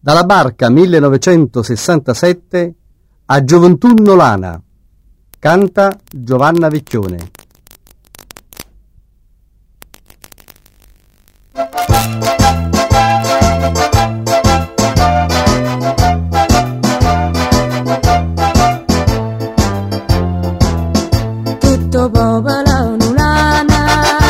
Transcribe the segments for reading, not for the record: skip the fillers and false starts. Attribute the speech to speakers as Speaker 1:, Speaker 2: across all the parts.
Speaker 1: Dalla barca 1967 a Gioventù Nolana. Canta Giovanna Vecchione.
Speaker 2: Tutto popolo Nolana,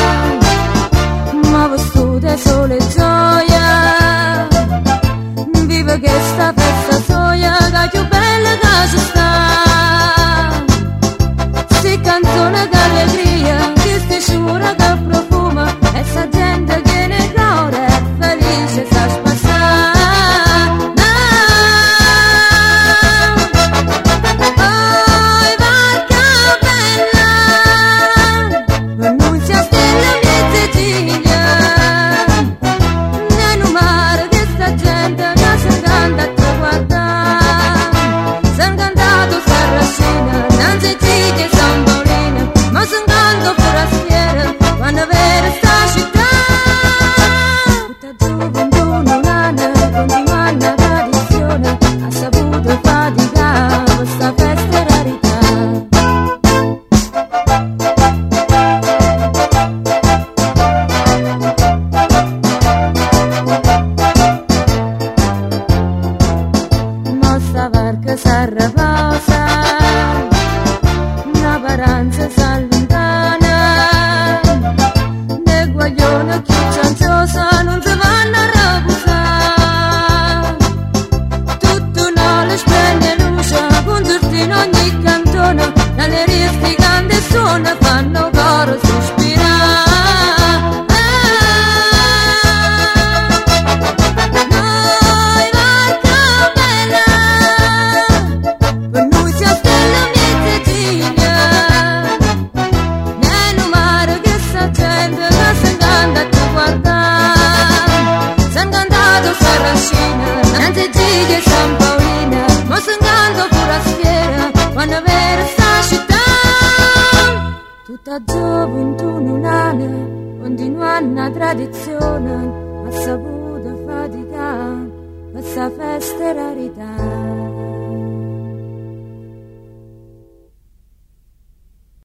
Speaker 2: ma vestute sole e gioia, vive che sta festa soia, che più bella che ci sta. Si canzone d'allegria, che si sciura che profuma, e sa gente che ne cuore è felice sa spassare. Tutta gioventù Nolana, continua una tradizione, ma saputo faticare, questa festa è rarità.